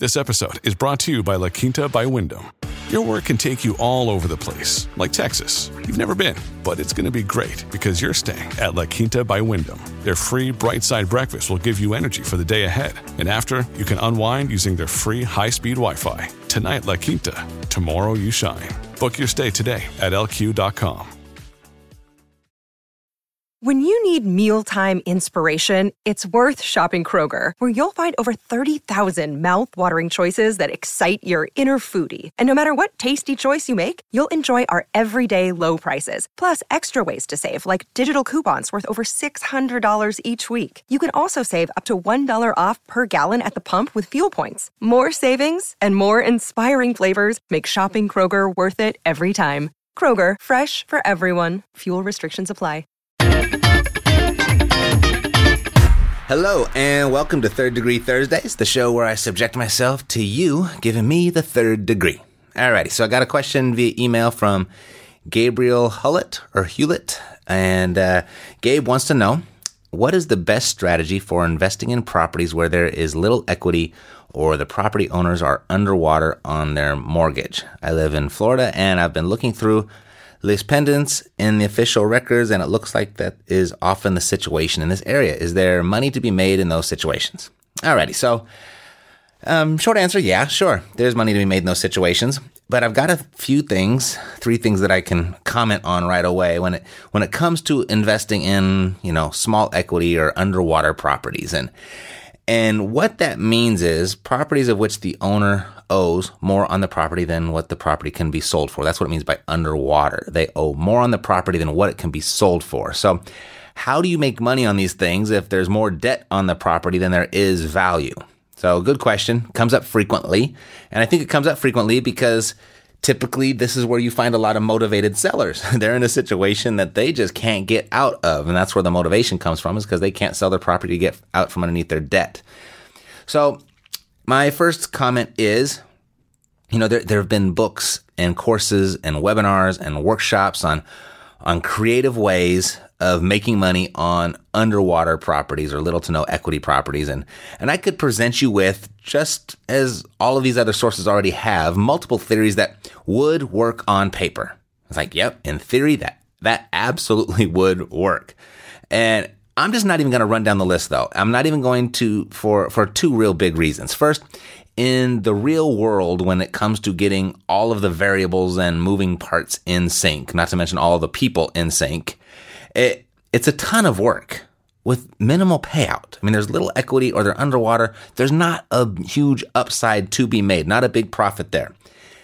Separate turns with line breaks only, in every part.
This episode is brought to you by La Quinta by Wyndham. Your work can take you all over the place, like Texas. You've never been, but it's going to be great because you're staying at La Quinta by Wyndham. Their free Bright Side breakfast will give you energy for the day ahead. And after, you can unwind using their free high-speed Wi-Fi. Tonight, La Quinta. Tomorrow, you shine. Book your stay today at lq.com.
When you need mealtime inspiration, it's worth shopping Kroger, where you'll find over 30,000 mouth-watering choices that excite your inner foodie. And no matter what tasty choice you make, you'll enjoy our everyday low prices, plus extra ways to save, like digital coupons worth over $600 each week. You can also save up to $1 off per gallon at the pump with fuel points. More savings and more inspiring flavors make shopping Kroger worth it every time. Kroger, fresh for everyone. Fuel restrictions apply.
Hello, and welcome to Third Degree Thursdays, the show where I subject myself to you giving me the third degree. Alrighty, so I got a question via email from Gabriel Hewlett, and Gabe wants to know, what is the best strategy for investing in properties where there is little equity or the property owners are underwater on their mortgage? I live in Florida, and I've been looking through Lis pendants in the official records, and it looks like that is often the situation in this area. Is there money to be made in those situations? Alrighty, so short answer, yeah, sure. There's money to be made in those situations, but I've got a few things, 3 things that I can comment on right away when it comes to investing in, small equity or underwater properties. And what that means is properties of which the owner owes more on the property than what the property can be sold for. That's what it means by underwater. They owe more on the property than what it can be sold for. So how do you make money on these things if there's more debt on the property than there is value? So good question. Comes up frequently. And I think it comes up frequently because typically this is where you find a lot of motivated sellers. They're in a situation that they just can't get out of. And that's where the motivation comes from, is because they can't sell their property to get out from underneath their debt. So my first comment is, there have been books and courses and webinars and workshops on creative ways of making money on underwater properties or little to no equity properties. And I could present you with, just as all of these other sources already have, multiple theories that would work on paper. It's like, yep, in theory, that absolutely would work. And I'm just not even going to run down the list, though. I'm not even going to, for 2 real big reasons. First, in the real world, when it comes to getting all of the variables and moving parts in sync, not to mention all of the people in sync, it's a ton of work with minimal payout. I mean, there's little equity or they're underwater. There's not a huge upside to be made, not a big profit there.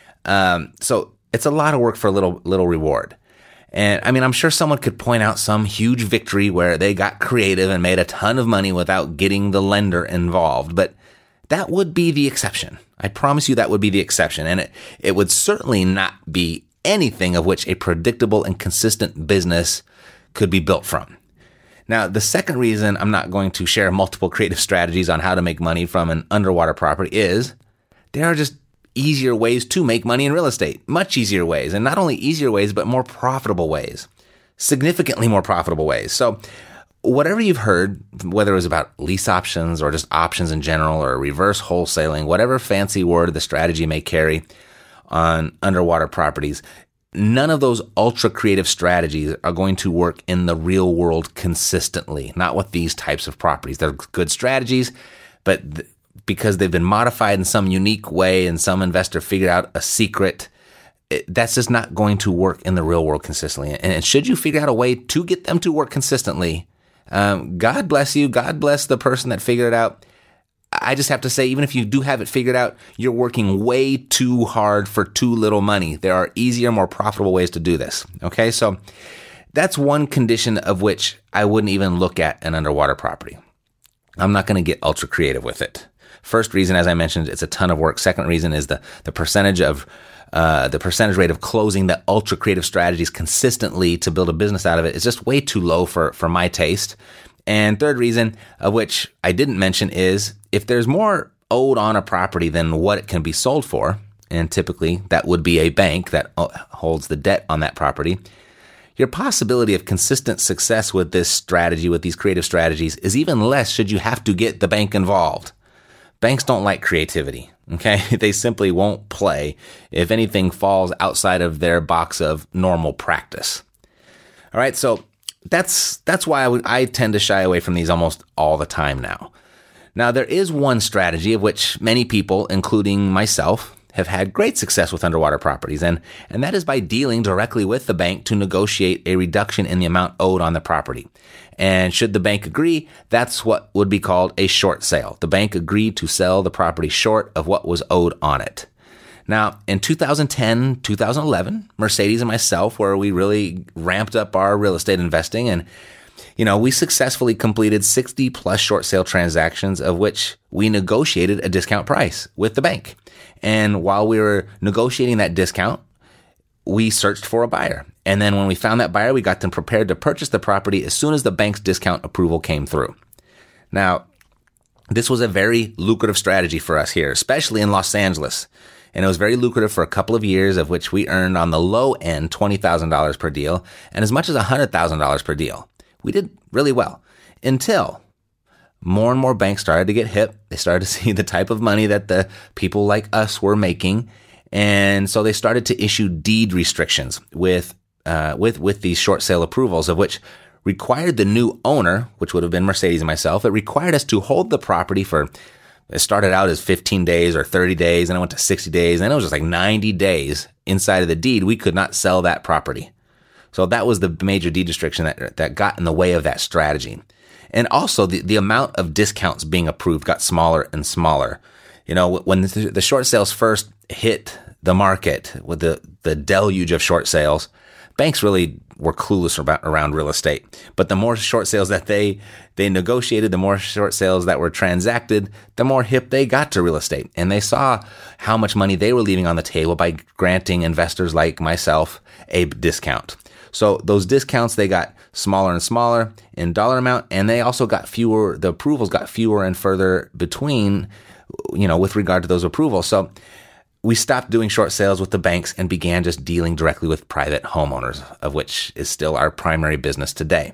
So it's a lot of work for a little reward. And I mean, I'm sure someone could point out some huge victory where they got creative and made a ton of money without getting the lender involved. But that would be the exception. I promise you that would be the exception. And it would certainly not be anything of which a predictable and consistent business could be built from. Now, the second reason I'm not going to share multiple creative strategies on how to make money from an underwater property is there are just easier ways to make money in real estate, much easier ways, and not only easier ways, but more profitable ways, significantly more profitable ways. So whatever you've heard, whether it was about lease options or just options in general or reverse wholesaling, whatever fancy word the strategy may carry on underwater properties, none of those ultra creative strategies are going to work in the real world consistently, not with these types of properties. They're good strategies, but because they've been modified in some unique way and some investor figured out a secret, that's just not going to work in the real world consistently. And should you figure out a way to get them to work consistently, God bless you. God bless the person that figured it out. I just have to say, even if you do have it figured out, you're working way too hard for too little money. There are easier, more profitable ways to do this. Okay, so that's one condition of which I wouldn't even look at an underwater property. I'm not going to get ultra creative with it. First reason, as I mentioned, it's a ton of work. Second reason is the percentage rate of closing the ultra creative strategies consistently to build a business out of it is just way too low for my taste. And third reason, of which I didn't mention, is if there's more owed on a property than what it can be sold for, and typically that would be a bank that holds the debt on that property, your possibility of consistent success with this strategy, with these creative strategies, is even less should you have to get the bank involved. Banks don't like creativity, okay? They simply won't play if anything falls outside of their box of normal practice. All right, so that's why I tend to shy away from these almost all the time now. Now, there is one strategy of which many people, including myself, have had great success with underwater properties, and that is by dealing directly with the bank to negotiate a reduction in the amount owed on the property. And should the bank agree, that's what would be called a short sale. The bank agreed to sell the property short of what was owed on it. Now, in 2010, 2011, Mercedes and myself, where we really ramped up our real estate investing, and we successfully completed 60 plus short sale transactions, of which we negotiated a discount price with the bank. And while we were negotiating that discount, we searched for a buyer. And then when we found that buyer, we got them prepared to purchase the property as soon as the bank's discount approval came through. Now, this was a very lucrative strategy for us here, especially in Los Angeles. And it was very lucrative for a couple of years, of which we earned on the low end $20,000 per deal and as much as $100,000 per deal. We did really well until more and more banks started to get hip. They started to see the type of money that the people like us were making. And so they started to issue deed restrictions with these short sale approvals, of which required the new owner, which would have been Mercedes and myself, it required us to hold the property for, it started out as 15 days or 30 days, and it went to 60 days, and it was just like 90 days inside of the deed. We could not sell that property. So that was the major deed restriction that got in the way of that strategy. And also the amount of discounts being approved got smaller and smaller. When the short sales first hit the market with the deluge of short sales, banks really were clueless around real estate. But the more short sales that they negotiated, the more short sales that were transacted, the more hip they got to real estate. And they saw how much money they were leaving on the table by granting investors like myself a discount. So those discounts, they got smaller and smaller in dollar amount, and they also got fewer, the approvals got fewer and further between, with regard to those approvals. So we stopped doing short sales with the banks and began just dealing directly with private homeowners, of which is still our primary business today.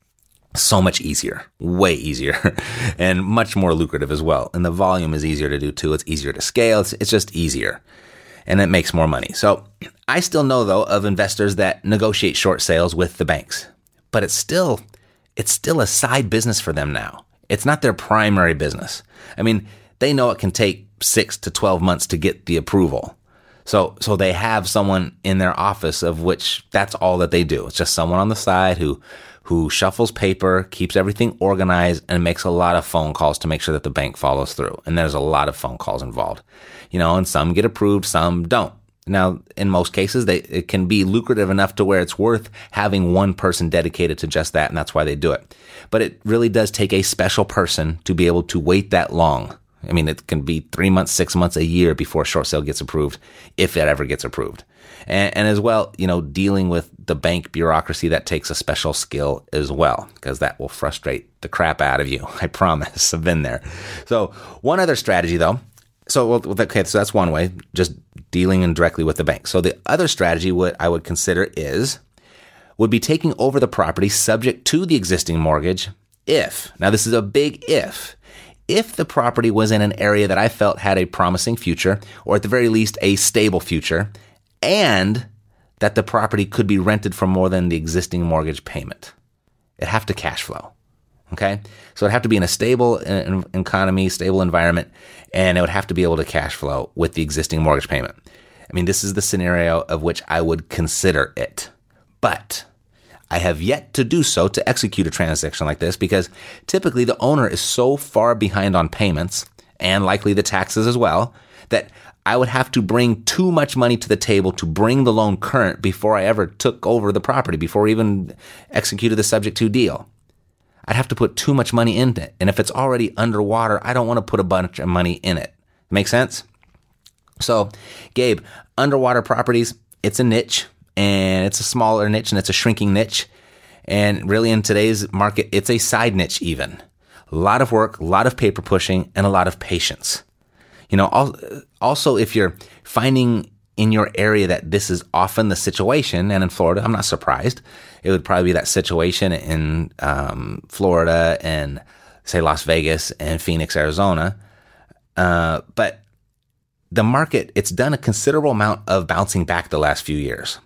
So much easier, way easier, and much more lucrative as well. And the volume is easier to do too. It's easier to scale. It's just easier. And it makes more money. So I still know, though, of investors that negotiate short sales with the banks, but it's still a side business for them now. It's not their primary business. I mean, they know it can take 6 to 12 months to get the approval. So they have someone in their office of which that's all that they do. It's just someone on the side who shuffles paper, keeps everything organized, and makes a lot of phone calls to make sure that the bank follows through. And there's a lot of phone calls involved, and some get approved, some don't. Now, in most cases, it can be lucrative enough to where it's worth having one person dedicated to just that, and that's why they do it. But it really does take a special person to be able to wait that long. I mean, it can be 3 months, 6 months, a year before a short sale gets approved, if it ever gets approved. And as well, dealing with the bank bureaucracy, that takes a special skill as well, because that will frustrate the crap out of you. I promise. I've been there. So one other strategy, though. So that's one way, just dealing indirectly with the bank. So the other strategy, what I would consider would be taking over the property subject to the existing mortgage now this is a big if the property was in an area that I felt had a promising future, or at the very least a stable future, and that the property could be rented for more than the existing mortgage payment. It'd have to cash flow. Okay? So it'd have to be in a stable economy, stable environment, and it would have to be able to cash flow with the existing mortgage payment. I mean, this is the scenario of which I would consider it. But I have yet to do so, to execute a transaction like this, because typically the owner is so far behind on payments, and likely the taxes as well, that I would have to bring too much money to the table to bring the loan current before I ever took over the property, before we even executed the subject to deal. I'd have to put too much money in it. And if it's already underwater, I don't want to put a bunch of money in it. Make sense? So, Gabe, underwater properties, it's a niche, and it's a smaller niche, and it's a shrinking niche. And really in today's market, it's a side niche even. A lot of work, a lot of paper pushing, and a lot of patience. Also, if you're finding in your area that this is often the situation, and in Florida, I'm not surprised. It would probably be that situation in Florida and, say, Las Vegas and Phoenix, Arizona. But the market, it's done a considerable amount of bouncing back the last few years.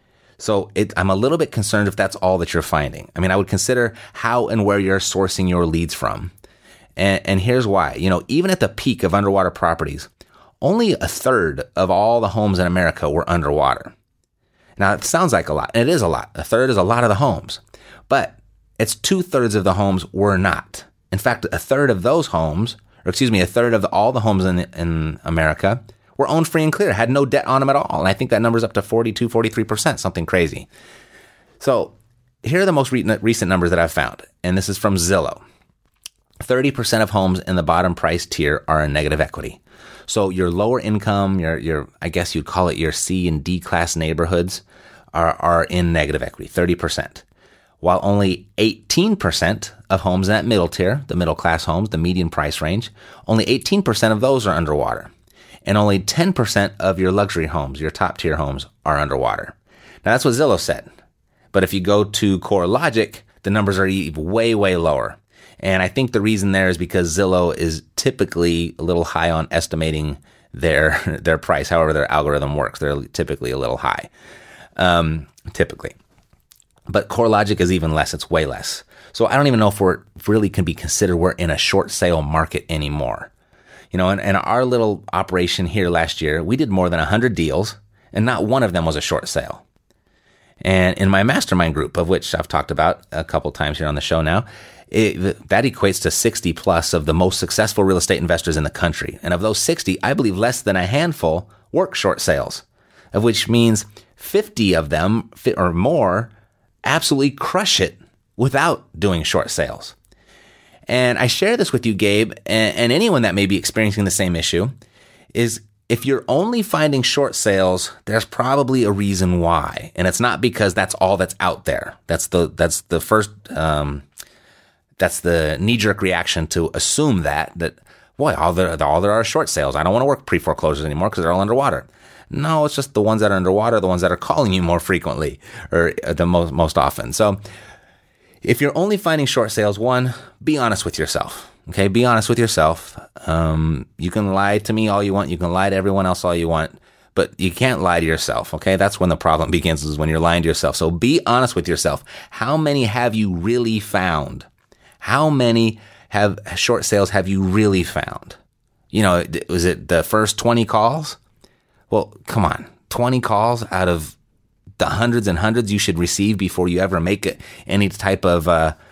So I'm a little bit concerned if that's all that you're finding. I mean, I would consider how and where you're sourcing your leads from. And here's why. Even at the peak of underwater properties, only a third of all the homes in America were underwater. Now, it sounds like a lot, and it is a lot. A third is a lot of the homes. But it's 2/3 of the homes were not. In fact, a third of those homes, a third of all the homes in America were owned free and clear, had no debt on them at all. And I think that number's up to 42, 43%, something crazy. So here are the most recent numbers that I've found. And this is from Zillow. 30% of homes in the bottom price tier are in negative equity. So your lower income, your I guess you'd call it your C and D class neighborhoods are in negative equity, 30%. While only 18% of homes in that middle tier, the middle class homes, the median price range, only 18% of those are underwater. And only 10% of your luxury homes, your top tier homes, are underwater. Now that's what Zillow said. But if you go to CoreLogic, the numbers are way, way lower. And I think the reason there is because Zillow is typically a little high on estimating their price. However, their algorithm works. They're typically a little high. Typically. But CoreLogic is even less. It's way less. So I don't even know if we're really can be considered we're in a short sale market anymore. In our little operation here last year, we did more than 100 deals, and not one of them was a short sale. And in my mastermind group, of which I've talked about a couple times here on the show now, that equates to 60 plus of the most successful real estate investors in the country. And of those 60, I believe less than a handful work short sales, of which means 50 of them or more absolutely crush it without doing short sales. And I share this with you, Gabe, and anyone that may be experiencing the same issue, is if you're only finding short sales, there's probably a reason why. And it's not because that's all that's out there. That's the first, that's the knee-jerk reaction to assume that boy, all there are short sales. I don't want to work pre-foreclosures anymore because they're all underwater. No, it's just the ones that are underwater, the ones that are calling you more frequently or the most often. So if you're only finding short sales, one, be honest with yourself. Okay, be honest with yourself. You can lie to me all you want. You can lie to everyone else all you want, but you can't lie to yourself. Okay, that's when the problem begins, is when you're lying to yourself. So be honest with yourself. How many have you really found? How many short sales have you really found? Was it the first 20 calls? Well, come on, 20 calls out of the hundreds and hundreds you should receive before you ever make any type of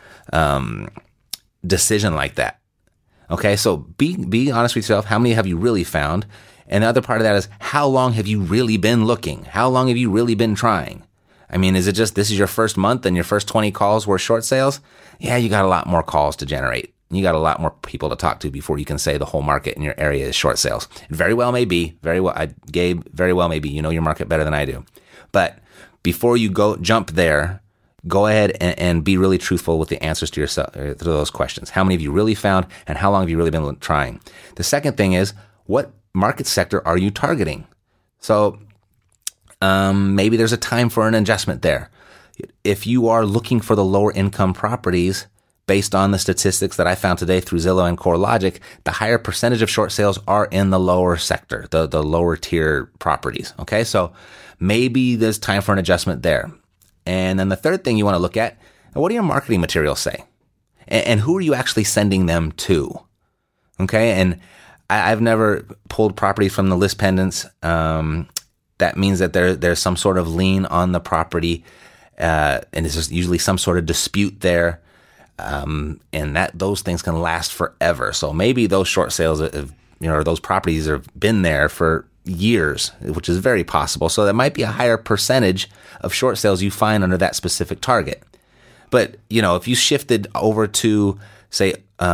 decision like that. Okay, so be honest with yourself. How many have you really found? And the other part of that is, how long have you really been looking? How long have you really been trying? I mean, is it just this is your first month and your first 20 calls were short sales? Yeah, you got a lot more calls to generate. You got a lot more people to talk to before you can say the whole market in your area is short sales. It very well may be. Gabe, very well may be. You know your market better than I do. But before you jump there, go ahead and be really truthful with the answers to yourself to those questions. How many have you really found, and how long have you really been trying? The second thing is, what market sector are you targeting? So maybe there's a time for an adjustment there. If you are looking for the lower income properties, based on the statistics that I found today through Zillow and CoreLogic, the higher percentage of short sales are in the lower sector, the lower tier properties. Okay, so maybe there's time for an adjustment there. And then the third thing you want to look at, what do your marketing materials say? And who are you actually sending them to? Okay, and I've never pulled properties from the list pendants. That means that there's some sort of lien on the property, and there's just usually some sort of dispute there. And those things can last forever. So maybe those short sales, or those properties have been there for years, which is very possible. So that might be a higher percentage of short sales you find under that specific target. But, if you shifted over to, say,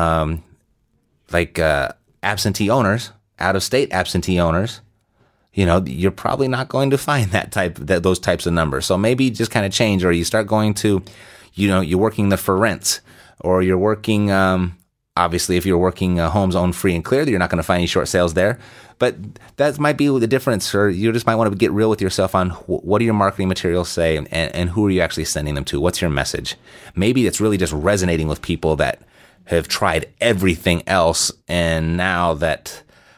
absentee owners, out-of-state absentee owners, you're probably not going to find those types of numbers. So maybe just kind of change, or you start going to, you're working the for rents, or you're working, obviously, if you're working homes owned free and clear, you're not going to find any short sales there. But that might be the difference, or you just might want to get real with yourself on what do your marketing materials say, and who are you actually sending them to? What's your message? Maybe it's really just resonating with people that have tried everything else, and now that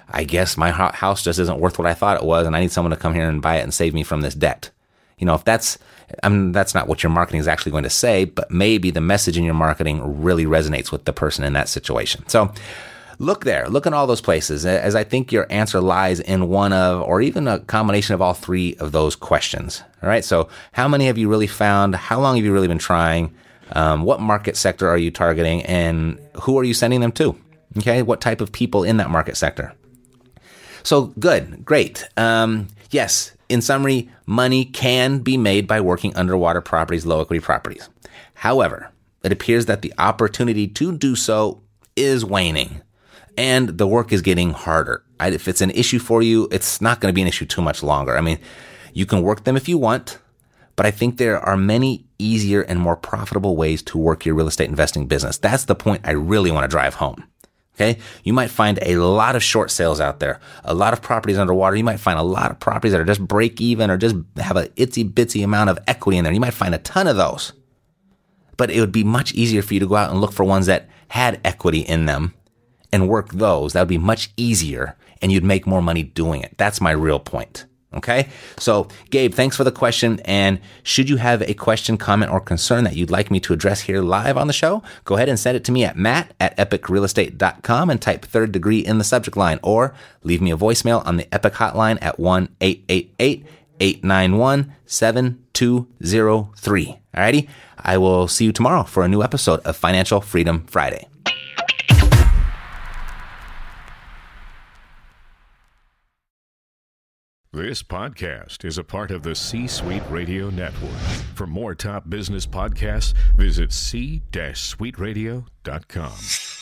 I guess my house just isn't worth what I thought it was, and I need someone to come here and buy it and save me from this debt. If that's not what your marketing is actually going to say, but maybe the message in your marketing really resonates with the person in that situation. So look there. Look in all those places, as I think your answer lies in one of, or even a combination of all three of those questions. All right. So how many have you really found? How long have you really been trying? What market sector are you targeting? And who are you sending them to? Okay. What type of people in that market sector? So good. Great. Yes. In summary, money can be made by working underwater properties, low equity properties. However, it appears that the opportunity to do so is waning and the work is getting harder. If it's an issue for you, it's not going to be an issue too much longer. I mean, you can work them if you want, but I think there are many easier and more profitable ways to work your real estate investing business. That's the point I really want to drive home. Okay. You might find a lot of short sales out there, a lot of properties underwater. You might find a lot of properties that are just break even or just have an itsy bitsy amount of equity in there. You might find a ton of those, but it would be much easier for you to go out and look for ones that had equity in them and work those. That would be much easier and you'd make more money doing it. That's my real point. Okay. So Gabe, thanks for the question. And should you have a question, comment, or concern that you'd like me to address here live on the show, go ahead and send it to me at matt@epicrealestate.com and type third degree in the subject line, or leave me a voicemail on the Epic hotline at 1-888-891-7203. Alrighty. I will see you tomorrow for a new episode of Financial Freedom Friday.
This podcast is a part of the C-Suite Radio Network. For more top business podcasts, visit c-suiteradio.com.